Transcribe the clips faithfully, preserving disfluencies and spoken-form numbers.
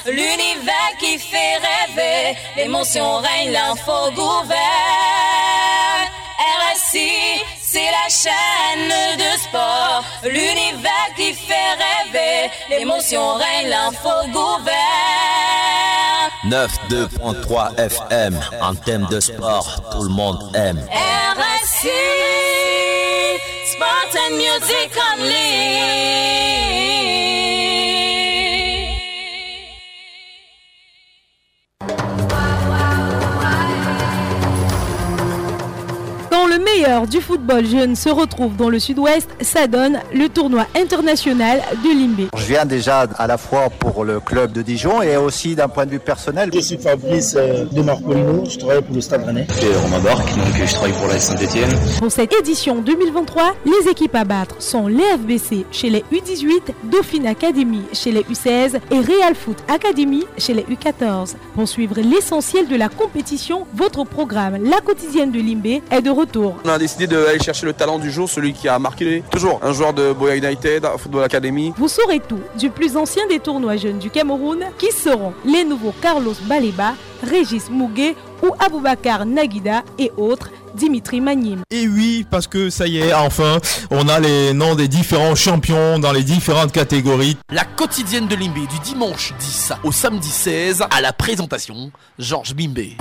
l'univers qui fait rêver, l'émotion règne, l'info gouverne. R S I, c'est la chaîne de sport, l'univers qui fait rêver, l'émotion règne, l'info gouverne. neuf deux trois F M, en thème de sport, tout le monde aime. R S I, Sport and Music Only. Quand le meilleur du football jeune se retrouve dans le sud-ouest, ça donne le tournoi international de Limbé. Je viens déjà à la fois pour le club de Dijon et aussi d'un point de vue personnel. Je suis Fabrice euh, de Marcolino, je travaille pour le Stade Rennais. Je suis Romain Barque, donc je travaille pour la Saint-Etienne. Pour cette édition deux mille vingt-trois, les équipes à battre sont l'E F B C chez les U dix-huit, Dauphine Academy chez les U seize et Real Foot Academy chez les U quatorze. Pour suivre l'essentiel de la compétition, votre programme La Quotidienne de Limbé est de retour. On a décidé d'aller chercher le talent du jour, celui qui a marqué toujours un joueur de Boya United, Football Academy. Vous saurez tout du plus ancien des tournois jeunes du Cameroun, qui seront les nouveaux Carlos Baleba, Régis Mouguet ou Aboubakar Naguida et autres. Dimitri Magnim. Et oui, parce que ça y est, enfin, on a les noms des différents champions dans les différentes catégories. La Quotidienne de Limbé du dimanche dix au samedi seize, à la présentation, Georges Bimbé.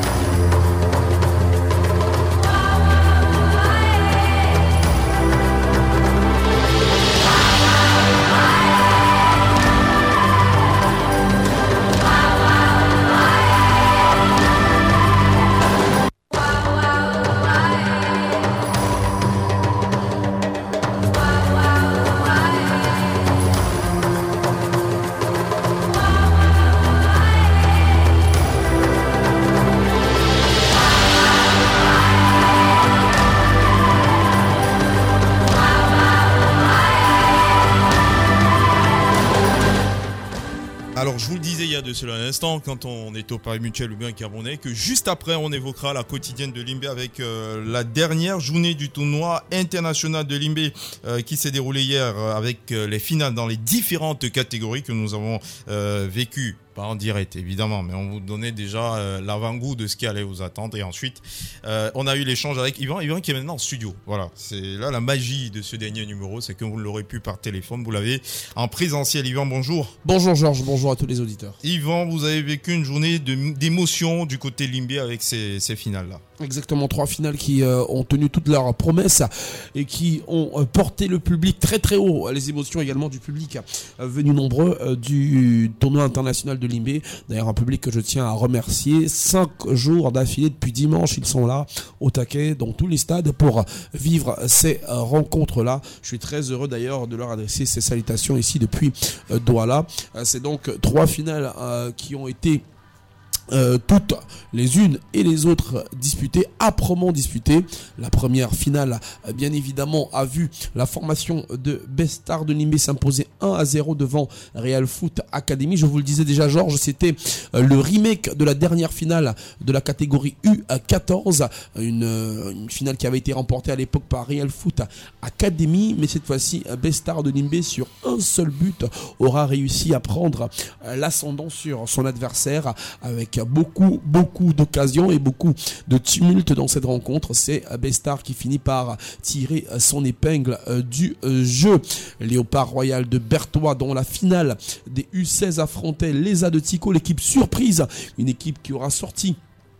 Alors je vous le disais il y a de cela un instant, quand on est au Paris Mutuel ou bien Camerounais, que juste après on évoquera la quotidienne de Limbé avec euh, la dernière journée du tournoi international de Limbé euh, qui s'est déroulé hier euh, avec euh, les finales dans les différentes catégories que nous avons euh, vécues. Pas en direct évidemment, mais on vous donnait déjà euh, l'avant-goût de ce qui allait vous attendre. Et ensuite, euh, on a eu l'échange avec Yvan, Yvan qui est maintenant en studio. Voilà, c'est là la magie de ce dernier numéro, c'est que vous l'aurez pu par téléphone, vous l'avez en présentiel. Yvan, bonjour. Bonjour Georges, bonjour à tous les auditeurs. Yvan, vous avez vécu une journée de, d'émotion du côté Limbé avec ces, ces finales-là. Exactement, trois finales qui euh, ont tenu toutes leurs promesses et qui ont euh, porté le public très très haut. Les émotions également du public euh, venu nombreux euh, du tournoi international de Limbé. D'ailleurs, un public que je tiens à remercier. Cinq jours d'affilée depuis dimanche, ils sont là au taquet dans tous les stades pour vivre ces euh, rencontres-là. Je suis très heureux d'ailleurs de leur adresser ces salutations ici depuis euh, Douala. Euh, c'est donc trois finales euh, qui ont été Euh, toutes les unes et les autres disputées, âprement disputées. La première finale, euh, bien évidemment, a vu la formation de Bestard de Limbé s'imposer un à zéro devant Real Foot Academy. Je vous le disais déjà, Georges, c'était euh, le remake de la dernière finale de la catégorie U quatorze, une, euh, une finale qui avait été remportée à l'époque par Real Foot Academy, mais cette fois-ci, Bestard de Limbé, sur un seul but, aura réussi à prendre euh, l'ascendant sur son adversaire avec beaucoup, beaucoup d'occasions et beaucoup de tumulte dans cette rencontre. C'est Bestard qui finit par tirer son épingle du jeu. Léopard Royal de Berthois, dont la finale des U seize affrontait les A de Tico, l'équipe surprise, une équipe qui aura sorti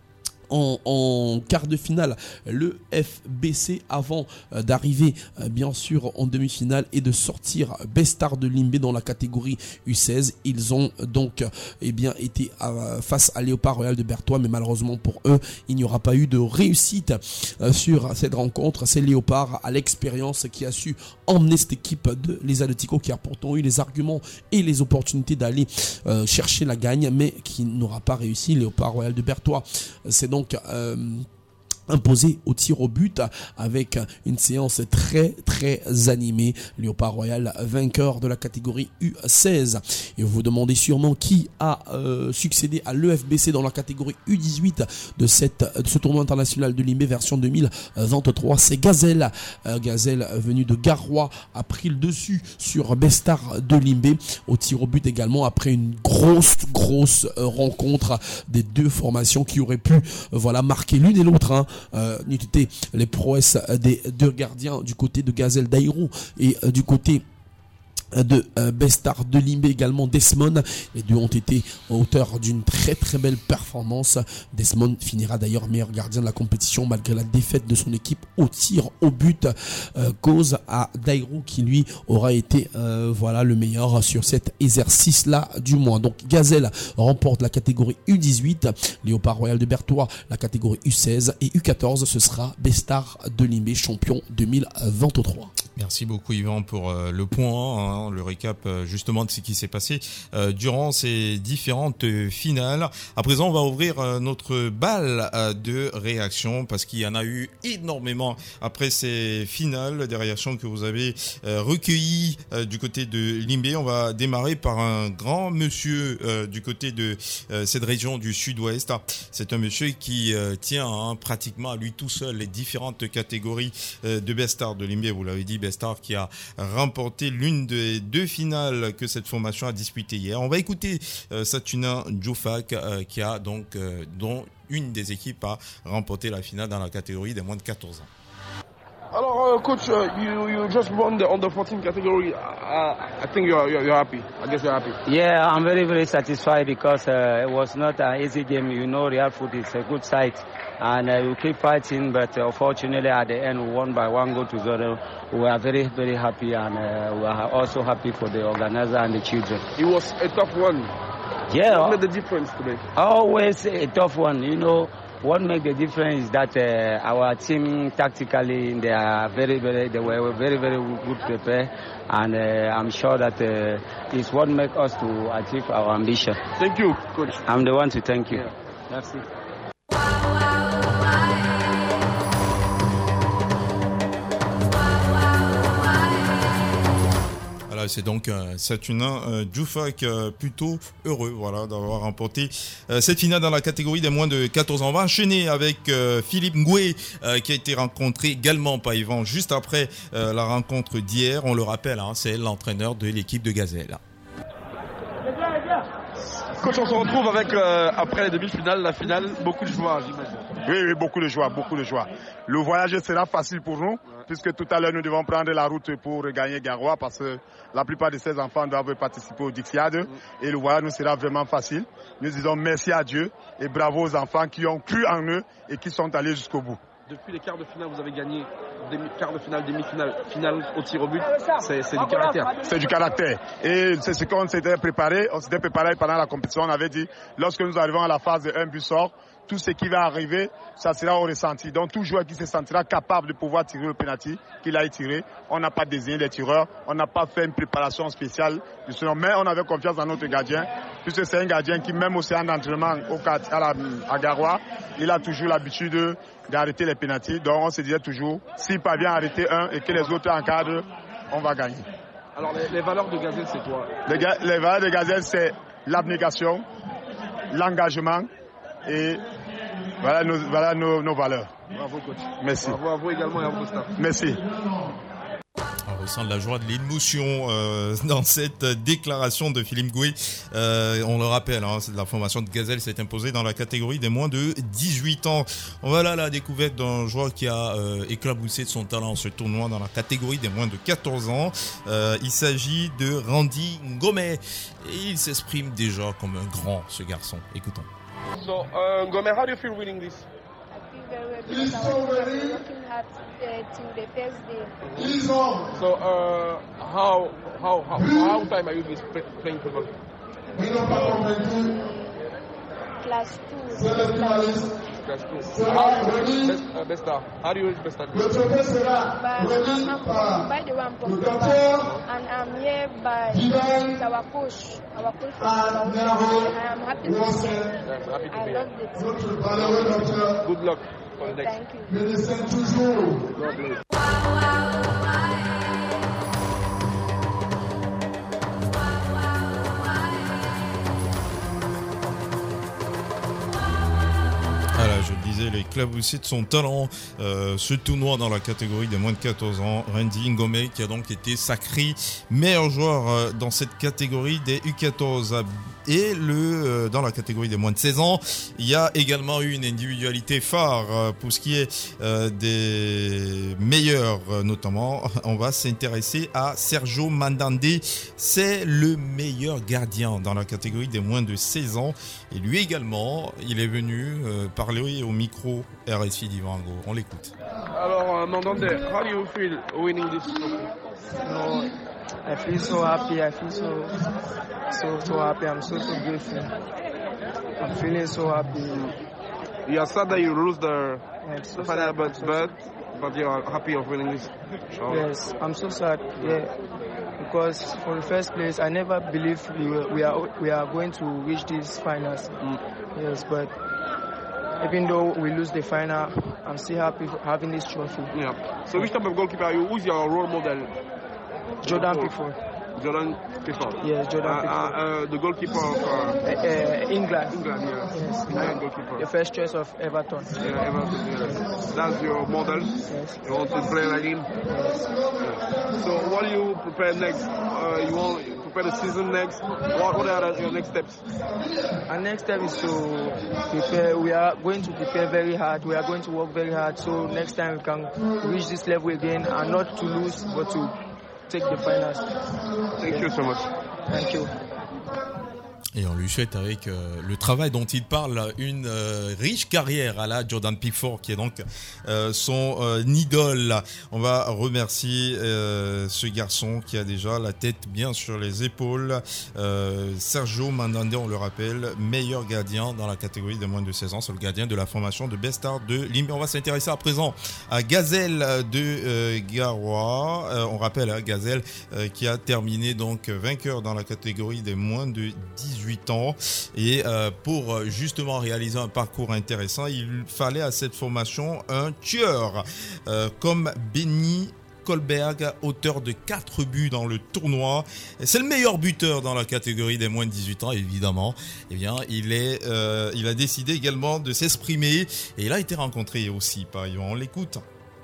En, en quart de finale le F B C avant euh, d'arriver euh, bien sûr en demi-finale et de sortir Bestard de Limbé dans la catégorie U seize. Ils ont donc euh, eh bien été euh, face à Léopard Royal de Berthois, mais malheureusement pour eux il n'y aura pas eu de réussite euh, sur cette rencontre. C'est Léopard à l'expérience qui a su emmener cette équipe de les Atletico, qui a pourtant eu les arguments et les opportunités d'aller euh, chercher la gagne, mais qui n'aura pas réussi. Léopard Royal de Berthois, c'est donc Donc, euh, imposé au tir au but avec une séance très très animée. Léopard Royal vainqueur de la catégorie U seize. Et vous vous demandez sûrement qui a euh, succédé à l'E F B C dans la catégorie U dix-huit de, cette, de ce tournoi international de Limbé version deux mille vingt-trois. C'est Gazelle. Euh, Gazelle venu de Garoua a pris le dessus sur Bestar de Limbé au tir au but également après une grosse grosse euh, rencontre des deux formations qui auraient pu euh, voilà marquer l'une et l'autre. Hein. Euh, n'eût été les prouesses des deux gardiens du côté de Gazelle Daïrou et euh, du côté de euh, Bestar de Limbé également Desmond. Les deux ont été auteurs d'une très très belle performance. Desmond finira d'ailleurs meilleur gardien de la compétition malgré la défaite de son équipe au tir au but, euh, cause à Daïrou qui lui aura été euh, voilà le meilleur sur cet exercice là du mois. Donc Gazelle remporte la catégorie U dix-huit, Léopard Royal de Berthois la catégorie U seize et U quatorze ce sera Bestar de Limbé champion deux mille vingt-trois. Merci beaucoup Yvan pour euh, le point, hein, le récap euh, justement de ce qui s'est passé euh, durant ces différentes euh, finales. À présent, on va ouvrir euh, notre balle euh, de réaction parce qu'il y en a eu énormément après ces finales, des réactions que vous avez euh, recueillies euh, du côté de Limbé. On va démarrer par un grand monsieur euh, du côté de euh, cette région du sud-ouest. C'est un monsieur qui euh, tient hein, pratiquement à lui tout seul les différentes catégories euh, de Bestar de Limbé. Vous l'avez dit, Bestar qui a remporté l'une des deux finales que cette formation a disputées hier. On va écouter euh, Satuna Djoufak euh, qui a donc euh, dont une des équipes a remporté la finale dans la catégorie des moins de quatorze ans. Alors, uh, coach, uh, you you just won the under fourteen category. Uh, I think you're, you're you're happy. I guess you're happy. Yeah, I'm very very satisfied because uh, it was not an easy game. You know, Real Food is a good side, and uh, we keep fighting. But uh, unfortunately, at the end, we won by one goal to zero. We are very very happy, and uh, we are also happy for the organizer and the children. It was a tough one. Yeah, what made the difference today? Always a tough one. You know. What makes the difference is that uh, our team tactically they are very, very, they were very, very good prepared, and uh, I'm sure that uh, it's what makes us to achieve our ambition. Thank you, coach. I'm the one to thank you. Yeah. Merci. C'est donc euh, Satuna euh, Djoufak euh, plutôt heureux voilà, d'avoir remporté euh, cette finale dans la catégorie des moins de quatorze ans. On va enchaîner avec euh, Philippe Ngoué euh, qui a été rencontré également par Yvan juste après euh, la rencontre d'hier. On le rappelle, hein, c'est l'entraîneur de l'équipe de Gazelle. Coach, on se retrouve avec, euh, après les demi-finales, la finale, beaucoup de joie, j'imagine. Oui, oui, beaucoup de joie, beaucoup de joie. Le voyage sera facile pour nous, ouais. puisque tout à l'heure, nous devons prendre la route pour gagner Garoua, parce que la plupart de ces enfants doivent participer au Dixiade, mmh. et le voyage nous sera vraiment facile. Nous disons merci à Dieu et bravo aux enfants qui ont cru en eux et qui sont allés jusqu'au bout. Depuis les quarts de finale, vous avez gagné demi, quart de finale, demi-finale, finale au tir au but. C'est, c'est du caractère. C'est du caractère. Et c'est ce qu'on s'était préparé. On s'était préparé pendant la compétition. On avait dit, lorsque nous arrivons à la phase de un but sort, tout ce qui va arriver, ça sera au ressenti. Donc tout joueur qui se sentira capable de pouvoir tirer le penalty, qu'il aille tirer. On n'a pas désigné les tireurs. On n'a pas fait une préparation spéciale. Mais on avait confiance dans notre gardien. Puisque c'est un gardien qui, même au séance d'entraînement au, à, la, à Garoua, il a toujours l'habitude d'arrêter les pénaltys. Donc on se disait toujours, s'il parvient à arrêter un et que les autres encadrent, on va gagner. Alors les, les valeurs de Gazelle, c'est quoi? les, les valeurs de Gazelle, c'est l'abnégation, l'engagement et voilà nos, voilà nos, nos valeurs. Bravo coach. Merci. Bravo à vous également et à vos staff. Merci. On ressent de la joie, de l'émotion euh, dans cette déclaration de Philippe Ngoué. Euh, on le rappelle, hein, c'est de la formation de Gazelle s'est imposée dans la catégorie des moins de dix-huit ans. On va là à la découverte d'un joueur qui a euh, éclaboussé de son talent ce tournoi dans la catégorie des moins de quatorze ans. Euh, il s'agit de Randy Ngome et il s'exprime déjà comme un grand, ce garçon. Écoutons. So, uh, Ngome, how do you feel winning this? Because I was working hard uh, till the first day. So, uh, how how how how time are you playing football? Class two. Class two. How best, uh, best star? How do you reach best star? But I'm, I'm by the one from and I'm here by our coach. Our coach from I am happy to say. I love the team. Good luck. for the next. Thank you. God bless. Voilà, je le disais, les claboussés de son talent. Euh, ce tournoi dans la catégorie des moins de quatorze ans, Randy Ngome qui a donc été sacré meilleur joueur euh, dans cette catégorie des U quatorze. Et le euh, dans la catégorie des moins de seize ans, il y a également eu une individualité phare euh, pour ce qui est euh, des meilleurs, euh, notamment. On va s'intéresser à Sergio Mandande. C'est le meilleur gardien dans la catégorie des moins de seize ans. Et lui également, il est venu euh, parler au micro R S I d'Ivango. On l'écoute. Alors, uh, Mandande, how do you feel winning this trophy? No, I feel so happy. I feel so, so, so happy. I'm so, so grateful. I'm feeling so happy. You are sad that you lose the, I'm so the final, sad. but, but, but you are happy of winning this show. Yes, I'm so sad. Yeah, because for the first place, I never believed we were, we are we are going to reach these finals. Mm. Yes, but even though we lose the final, I'm still happy for having this trophy. Yeah. So which type of goalkeeper are you? Who's your role model? Jordan Pickford. Jordan Pickford. Yes, Jordan uh, Pickford. Uh, uh, the goalkeeper of uh, uh, uh, England. England, yeah. Yes, England goalkeeper. The first choice of Everton. Yeah, Everton. Yeah. That's your model. Yes. You want to play like him. Yes. Yeah. So what do you prepare next? Uh, you want to prepare the season next? What, what are your next steps? Our next step is to prepare. We are going to prepare very hard. We are going to work very hard. So next time we can reach this level again and not to lose, but to take the finals. Thank you so much. Thank you. Et on lui souhaite avec euh, le travail dont il parle une euh, riche carrière à la Jordan Pickford qui est donc euh, son euh, idole. On va remercier euh, ce garçon qui a déjà la tête bien sur les épaules. Euh, Sergio Mandande, on le rappelle, meilleur gardien dans la catégorie de moins de seize ans. C'est le gardien de la formation de Best Star de Limbé. On va s'intéresser à présent à Gazelle de euh, Garoua. Euh, on rappelle hein, Gazelle euh, qui a terminé donc vainqueur dans la catégorie des moins de dix-huit ans et euh, pour justement réaliser un parcours intéressant, il fallait à cette formation un tueur euh, comme Benny Kolberg, auteur de quatre buts dans le tournoi. C'est le meilleur buteur dans la catégorie des moins de dix-huit ans, évidemment. Eh bien, il est, euh, il a décidé également de s'exprimer et il a été rencontré aussi par Yvan. On l'écoute.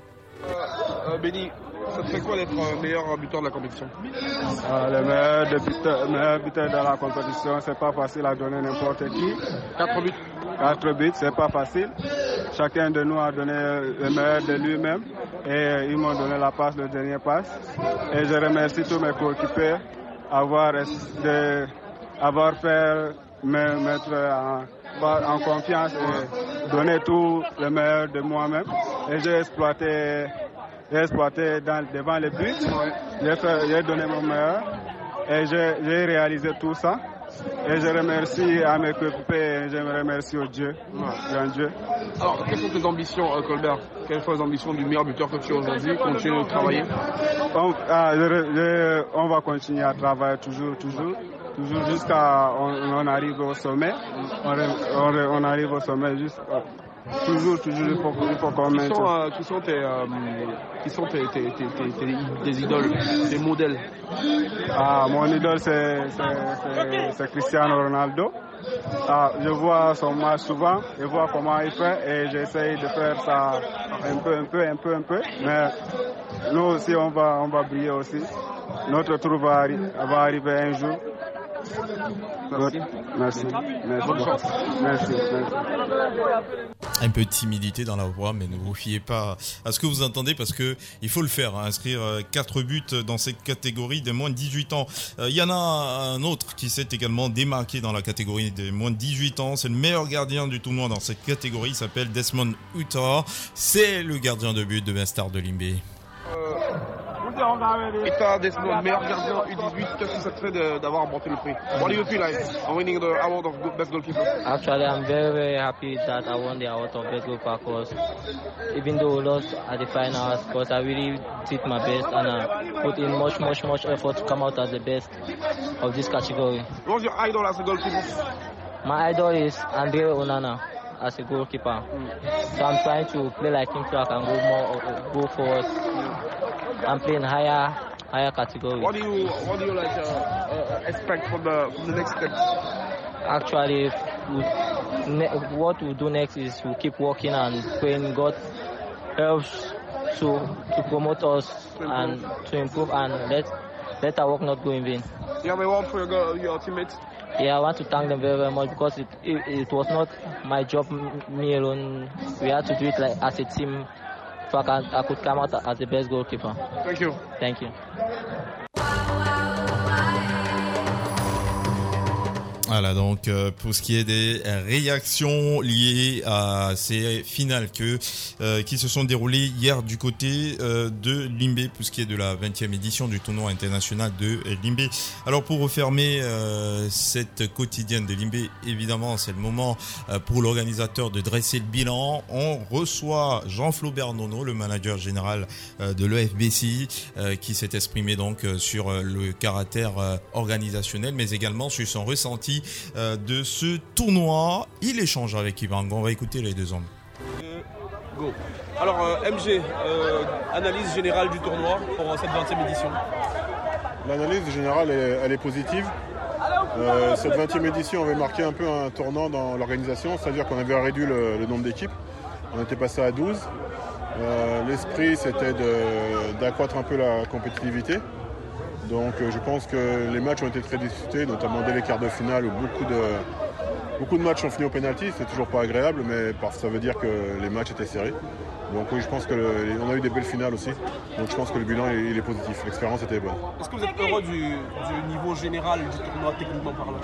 Euh, euh, Benny, ça te fait quoi d'être euh, meilleur buteur de la compétition? Ah, le meilleur, de buteur, meilleur buteur de la compétition, c'est pas facile à donner n'importe qui. Quatre buts. Quatre buts, c'est pas facile. Chacun de nous a donné le meilleur de lui-même et ils m'ont donné la passe, le dernier passe. Et je remercie tous mes coéquipiers d'avoir de, avoir fait me mettre en, en confiance et donner tout le meilleur de moi-même. Et j'ai exploité J'ai exploité dans, devant les buts, j'ai, fait, j'ai donné mon meilleur et j'ai, j'ai réalisé tout ça. Et je remercie à mes coéquipiers et je me remercie au Dieu, grand Dieu. Alors, quelles sont tes ambitions, euh, Colbert? Quelles sont les ambitions du meilleur buteur que tu es aujourd'hui? Continuer de travailler? on, ah, je, je, on va continuer à travailler toujours, toujours, toujours jusqu'à on, on arrive au sommet. On, on, on arrive au sommet jusqu'à... Toujours, toujours, il faut, il faut qu'on mette. Qui sont, euh, qui sont, tes, euh, qui sont tes, tes, tes, tes, tes, tes idoles, tes modèles? Ah, mon idole, c'est, c'est, c'est, c'est Cristiano Ronaldo. Ah, je vois son match souvent, je vois comment il fait et j'essaye de faire ça un peu, un peu, un peu, un peu. Mais nous aussi, on va, on va briller aussi. Notre tour va, arri- va arriver un jour. Merci. Merci. Merci. Merci. Merci. Un peu de timidité dans la voix, mais ne vous fiez pas à ce que vous entendez parce que il faut le faire, hein, inscrire quatre buts dans cette catégorie des moins de dix-huit ans. Il euh, y en a un autre qui s'est également démarqué dans la catégorie des moins de dix-huit ans. C'est le meilleur gardien du tournoi dans cette catégorie. Il s'appelle Desmond Uta. C'est le gardien de but de Best Star de Limbé. Uta Desmond, meilleur gardien U dix-huit, qu'est-ce que ça te fait de, d'avoir remporté le prix? What do you feel like on winning the award of best goalkeeper? Actually, I'm very, very happy that I won the award of best goalkeeper because even though we lost at the finals, because I really did my best and I put in much, much, much effort to come out as the best of this category. What's your idol as a goalkeeper? My idol is Andre Onana. as a goalkeeper. So I'm trying to play like him so I can go more, uh, go forward. I'm playing higher, higher category. What do you, what do you like uh, uh, expect from the from the next step? Actually, we, ne- what we do next is we keep working and praying God helps to to promote us to and to improve and let let our work not go in vain. You have a word for your, your teammates? Yeah, I want to thank them very, very much because it, it, it was not my job, me alone. We had to do it like as a team so I, can, I could come out as the best goalkeeper. Thank you. Thank you. Voilà, donc euh, pour ce qui est des réactions liées à ces finales que euh, qui se sont déroulées hier du côté euh, de Limbé, pour ce qui est de la vingtième édition du tournoi international de Limbé. Alors pour refermer euh, cette quotidienne de Limbé, évidemment c'est le moment euh, pour l'organisateur de dresser le bilan. On reçoit Jean-Flaubert Nono, le manager général euh, de l'E F B C, euh, qui s'est exprimé donc euh, sur euh, le caractère euh, organisationnel, mais également sur son ressenti de ce tournoi. Il échange avec Yvan. On va écouter les deux hommes. Euh, go. Alors euh, M G, euh, analyse générale du tournoi pour cette vingtième édition. L'analyse générale elle, elle est positive. Euh, cette vingtième édition avait marqué un peu un tournant dans l'organisation, c'est-à-dire qu'on avait réduit le, le nombre d'équipes. On était passé à douze. Euh, l'esprit c'était de, d'accroître un peu la compétitivité. Donc euh, je pense que les matchs ont été très disputés, notamment dès les quarts de finale où beaucoup de, beaucoup de matchs ont fini au pénalty. C'est toujours pas agréable, mais ça veut dire que les matchs étaient serrés. Donc oui, je pense qu'on a eu des belles finales aussi. Donc je pense que le bilan il, il est positif, l'expérience était bonne. Est-ce que vous êtes heureux du, du niveau général du tournoi techniquement parlant?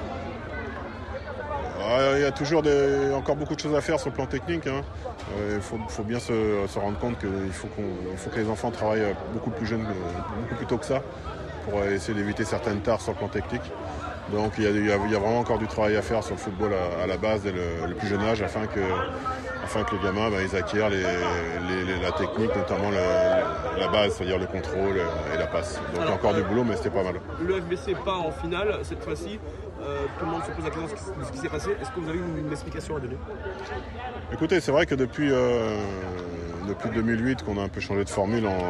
Ah, il y a toujours des, encore beaucoup de choses à faire sur le plan technique. Hein. Euh, il faut, faut bien se, se rendre compte qu'il faut, qu'on, il faut que les enfants travaillent beaucoup plus jeunes, beaucoup plus tôt que ça, pour essayer d'éviter certaines tares sur le plan technique. Donc il y, a, il, y a, il y a vraiment encore du travail à faire sur le football à, à la base dès le, le plus jeune âge afin que, afin que les gamins ben, ils acquièrent les, les, les, la technique, notamment le, la base, c'est-à-dire le contrôle et la passe. Donc alors, il y a encore euh, du boulot, mais c'était pas mal. Le F B C pas en finale cette fois-ci. Euh, tout le monde se pose la question de ce qui s'est passé. Est-ce que vous avez une, une explication à donner? Écoutez, c'est vrai que depuis, euh, depuis deux mille huit qu'on a un peu changé de formule en,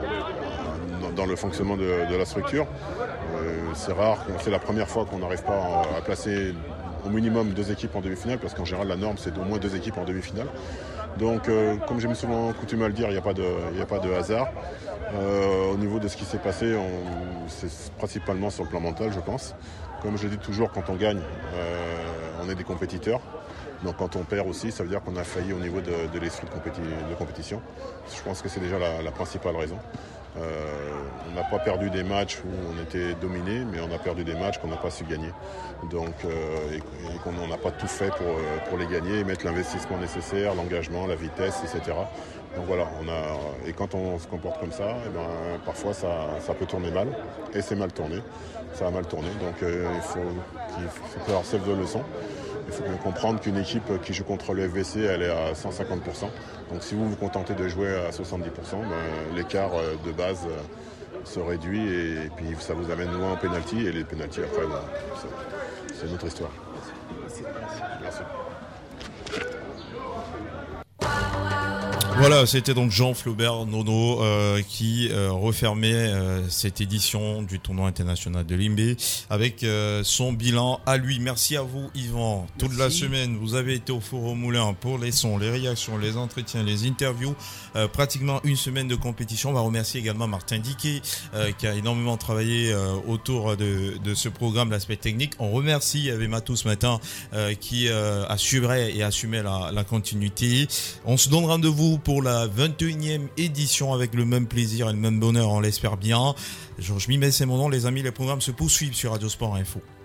dans le fonctionnement de, de la structure. Euh, c'est rare, c'est la première fois qu'on n'arrive pas à, à placer au minimum deux équipes en demi-finale, parce qu'en général la norme c'est au moins deux équipes en demi-finale. Donc euh, comme j'aime souvent coutume à le dire, il n'y a pas de, il n'y a pas de hasard. Euh, au niveau de ce qui s'est passé, on, c'est principalement sur le plan mental, je pense. Comme je le dis toujours, quand on gagne, euh, on est des compétiteurs. Donc quand on perd aussi, ça veut dire qu'on a failli au niveau de, de l'esprit de, compéti- de compétition. Je pense que c'est déjà la, la principale raison. Euh, on n'a pas perdu des matchs où on était dominé, mais on a perdu des matchs qu'on n'a pas su gagner. Donc, euh, et, et qu'on n'a pas tout fait pour, pour les gagner, et mettre l'investissement nécessaire, l'engagement, la vitesse, et cetera. Donc voilà, on a, et quand on se comporte comme ça, et ben, parfois ça, ça peut tourner mal, et c'est mal tourné. Ça a mal tourné, donc euh, il faut, il faut faire self de leçon. Il faut bien comprendre qu'une équipe qui joue contre le F B C, elle est à cent cinquante pour cent. Donc si vous vous contentez de jouer à soixante-dix pour cent, ben, l'écart de base se réduit et, et puis ça vous amène loin en pénalty. Et les pénaltys après, ben, c'est, c'est une autre histoire. Merci. Merci. Voilà, c'était donc Jean-Flaubert Nono euh, qui euh, refermait euh, cette édition du tournoi international de Limbé avec euh, son bilan à lui. Merci à vous Yvan. Toute Merci. La semaine, vous avez été au Four au Moulin pour les sons, les réactions, les entretiens, les interviews. Euh, pratiquement une semaine de compétition. On va remercier également Martin Diquet euh, qui a énormément travaillé euh, autour de, de ce programme, l'aspect technique. On remercie Avematou ce matin euh, qui euh, assurait et assumait la, la continuité. On se donne rendez-vous pour la vingt et unième édition avec le même plaisir et le même bonheur, on l'espère bien. Georges Mimet, c'est mon nom, les amis, les programmes se poursuivent sur Radio Sport Info.